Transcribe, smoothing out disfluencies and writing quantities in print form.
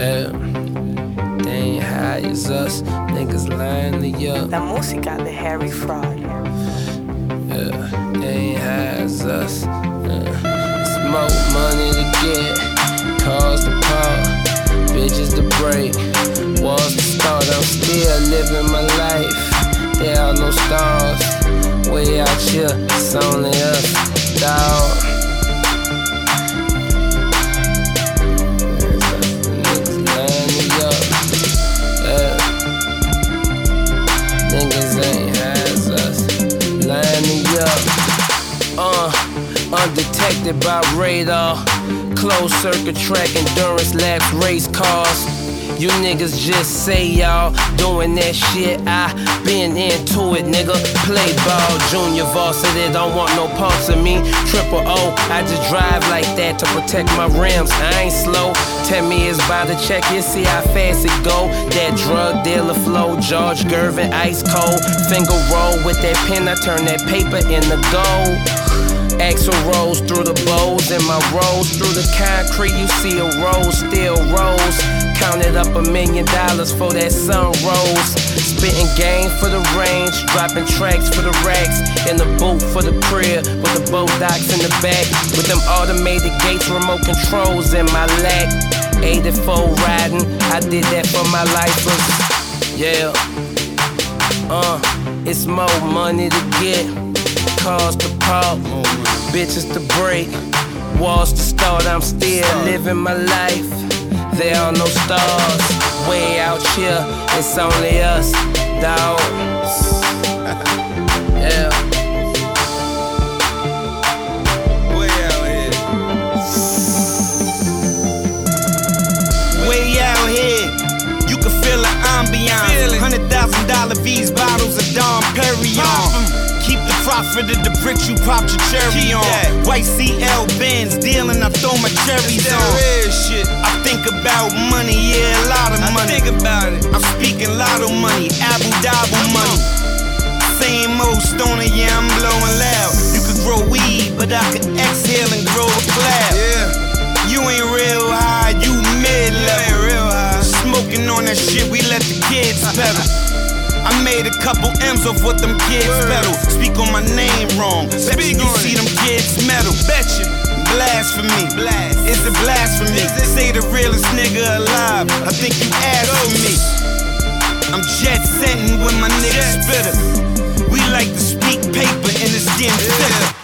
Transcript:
They ain't high as us, niggas lying to you. La música de Harry Fraud. They ain't high as us. It's more money to get, cars to park, bitches to break, walls to start. I'm still living my life. There are no stars, way out here, it's only us, dawg. Undetected by radar, closed circuit track, endurance laps, race cars. You niggas just say y'all doing that shit. I been into it, nigga. Play ball, junior varsity, don't want no parts of me. Triple O, I just drive like that to protect my rims. I ain't slow. Tell me it's by the check, you see how fast it go. That drug dealer flow, George Gervin, ice cold. Finger roll with that pen, I turn that paper into gold. Axle rolls through the bows and my rolls through the concrete. You see a roll, still rolls. Counted up $1 million for that sun rose. Spitting game for the range, dropping tracks for the racks. In the booth for the crib, with the boat docks in the back. With them automated gates, remote controls in my lap. 84 riding, I did that for my lifers. Yeah, it's more money to get, cars to park, bitches to break, walls to start. I'm still living my life. There are no stars, way out here, it's only us, dawg. Yeah. Way out here. Way out here, you can feel the ambiance. $100,000 V's bottles of Dom Perignon. Keep the profit of the bricks you popped your cherry on. White CL Benz dealing, I throw my cherries on. Shit. I think about money, yeah, a lot of money. I think about it. I'm speaking lotto money, Abu Dhabi money. Same old stoner, yeah, I'm blowing loud. You could grow weed, but I could exhale and grow a cloud. Yeah. You ain't real high, you mid-level. Real high. Smoking on that shit, we let the kids pedal. I made a couple M's off what them kids pedal. Speak on my name wrong. Bet you see them kids metal. Bet you. Blasphemy. It's a blasphemy. Say the realest nigga alive. I think you asked for me. I'm jet setting when my niggas spitter. We like to speak paper and it's getting thicker.